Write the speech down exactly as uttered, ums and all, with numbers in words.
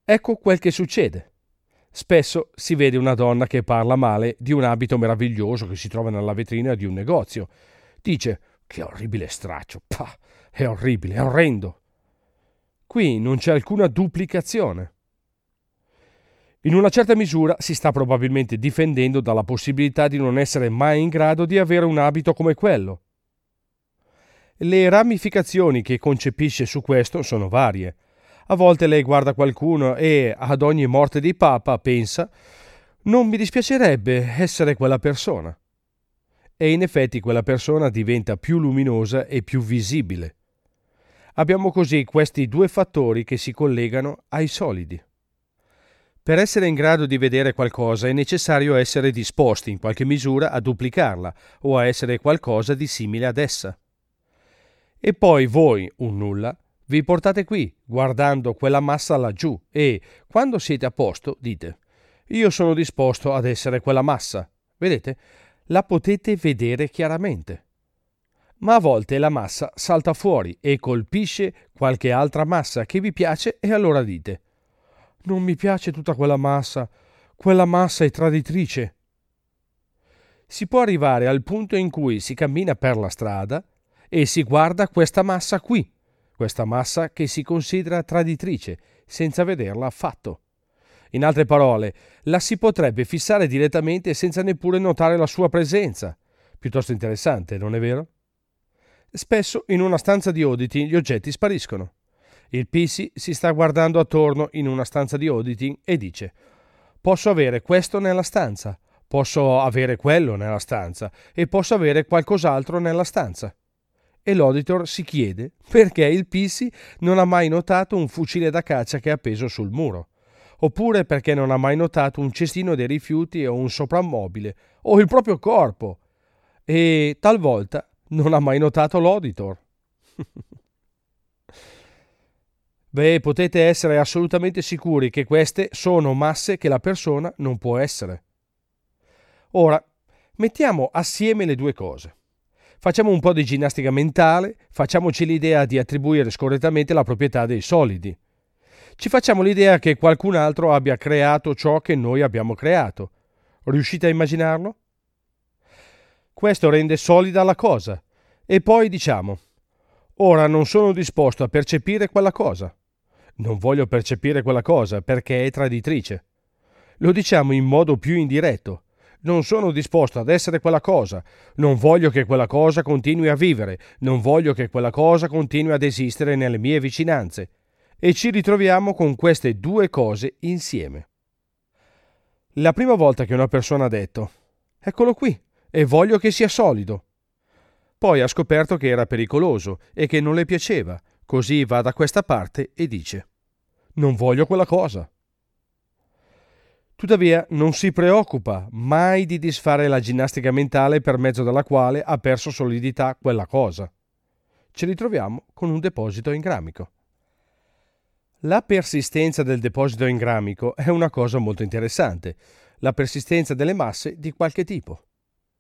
Ecco quel che succede. Spesso si vede una donna che parla male di un abito meraviglioso che si trova nella vetrina di un negozio. Dice: che orribile straccio, pah, è orribile, è orrendo. Qui non c'è alcuna duplicazione. In una certa misura si sta probabilmente difendendo dalla possibilità di non essere mai in grado di avere un abito come quello. Le ramificazioni che concepisce su questo sono varie. A volte lei guarda qualcuno e, ad ogni morte di papa, pensa: non mi dispiacerebbe essere quella persona. E in effetti quella persona diventa più luminosa e più visibile. Abbiamo così questi due fattori che si collegano ai solidi. Per essere in grado di vedere qualcosa è necessario essere disposti in qualche misura a duplicarla o a essere qualcosa di simile ad essa. E poi voi, un nulla, vi portate qui, guardando quella massa laggiù, e, quando siete a posto, dite: io sono disposto ad essere quella massa. Vedete? La potete vedere chiaramente. Ma a volte la massa salta fuori e colpisce qualche altra massa che vi piace e allora dite: non mi piace tutta quella massa, quella massa è traditrice. Si può arrivare al punto in cui si cammina per la strada e si guarda questa massa qui, questa massa che si considera traditrice, senza vederla affatto. In altre parole, la si potrebbe fissare direttamente senza neppure notare la sua presenza. Piuttosto interessante, non è vero? Spesso in una stanza di auditing gli oggetti spariscono. Il P C si sta guardando attorno in una stanza di auditing e dice: posso avere questo nella stanza, posso avere quello nella stanza e posso avere qualcos'altro nella stanza. E l'auditor si chiede perché il P C non ha mai notato un fucile da caccia che è appeso sul muro, oppure perché non ha mai notato un cestino dei rifiuti o un soprammobile o il proprio corpo, e talvolta non ha mai notato l'auditor. Beh, potete essere assolutamente sicuri che queste sono masse che la persona non può essere. Ora, mettiamo assieme le due cose. Facciamo un po' di ginnastica mentale, facciamoci l'idea di attribuire scorrettamente la proprietà dei solidi. Ci facciamo l'idea che qualcun altro abbia creato ciò che noi abbiamo creato. Riuscite a immaginarlo? Questo rende solida la cosa. E poi diciamo: ora non sono disposto a percepire quella cosa. Non voglio percepire quella cosa perché è traditrice. Lo diciamo in modo più indiretto. Non sono disposto ad essere quella cosa. Non voglio che quella cosa continui a vivere. Non voglio che quella cosa continui ad esistere nelle mie vicinanze. E ci ritroviamo con queste due cose insieme. La prima volta che una persona ha detto: eccolo qui, e voglio che sia solido. Poi ha scoperto che era pericoloso e che non le piaceva. Così va da questa parte e dice: non voglio quella cosa. Tuttavia non si preoccupa mai di disfare la ginnastica mentale per mezzo della quale ha perso solidità quella cosa. Ci ritroviamo con un deposito engramico. La persistenza del deposito engramico è una cosa molto interessante, la persistenza delle masse di qualche tipo.